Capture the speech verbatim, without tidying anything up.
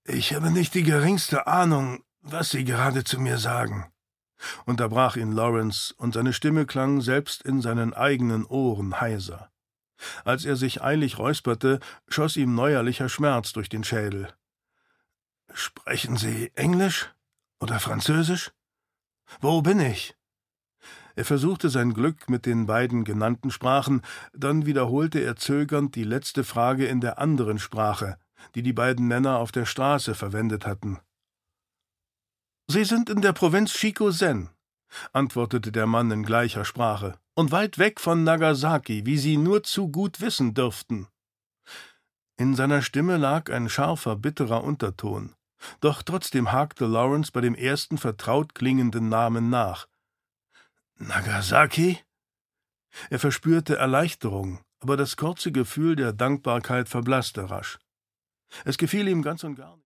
Ich habe nicht die geringste Ahnung, was Sie gerade zu mir sagen«, unterbrach ihn Lawrence, und seine Stimme klang selbst in seinen eigenen Ohren heiser. Als er sich eilig räusperte, schoss ihm neuerlicher Schmerz durch den Schädel. »Sprechen Sie Englisch oder Französisch? Wo bin ich?« Er versuchte sein Glück mit den beiden genannten Sprachen, dann wiederholte er zögernd die letzte Frage in der anderen Sprache, die die beiden Männer auf der Straße verwendet hatten. »Sie sind in der Provinz Shikosen«, antwortete der Mann in gleicher Sprache, »und weit weg von Nagasaki, wie Sie nur zu gut wissen dürften.« In seiner Stimme lag ein scharfer, bitterer Unterton, doch trotzdem hakte Lawrence bei dem ersten vertraut klingenden Namen nach. »Nagasaki?« Er verspürte Erleichterung, aber das kurze Gefühl der Dankbarkeit verblasste rasch. Es gefiel ihm ganz und gar nicht.